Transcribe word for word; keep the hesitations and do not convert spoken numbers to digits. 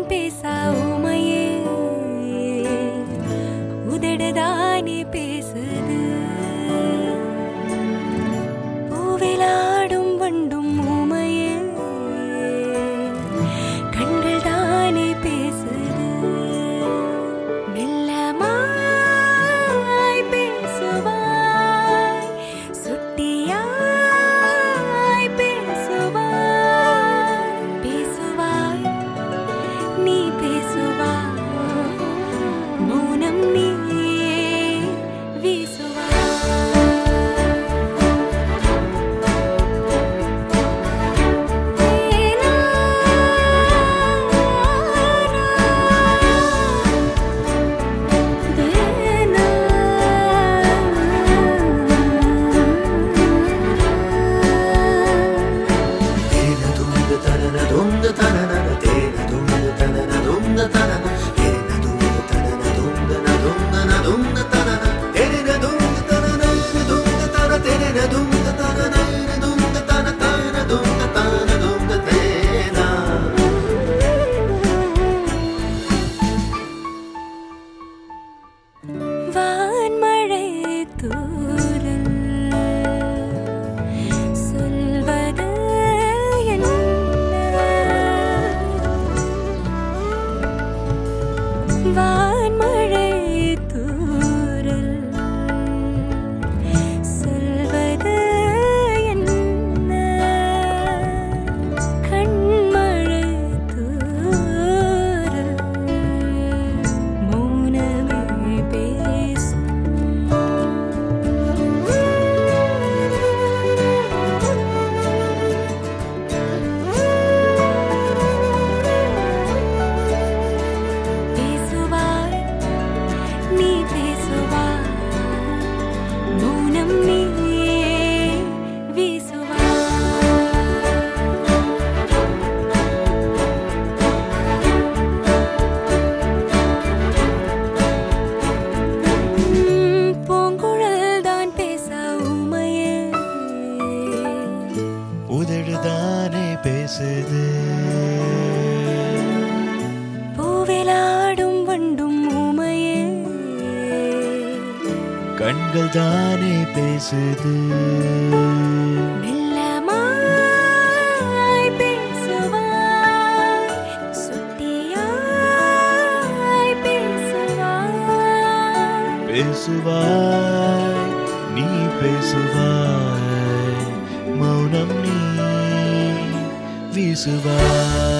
பேசா ஊமையே உதடுதானே பேசுது பூவிலாடும் வண்டும் ஊமையே கண்கள் தானே பேசுது மெல்லமாய் பேசுவாய் சுட்டியாய் பேசுவாய் பேசுவாய் நீ பேசுவாய் மௌனம் நீ வான்மழை தூறல் சொல்வது என்ன வான்மழை தூறல் சொல்வது என்ன கண்மழை தூறல் மௌனமே பேசும் பேசுவாய் நீ பேசுவாய் மௌனம் நீ வீசுவாய் பூங்குழல் தான் பேச ஊமையே உதடுதானே பேசுது பூவிலாடும் வண்டும் ஊமையே கண்கள் தானே பேசுது மெல்லமாய் பேசுவாய் சுட்டியாய் பேசுவாய் பேசுவாய் நீ பேசுவாய் மௌனம் நீ வீசுவாய்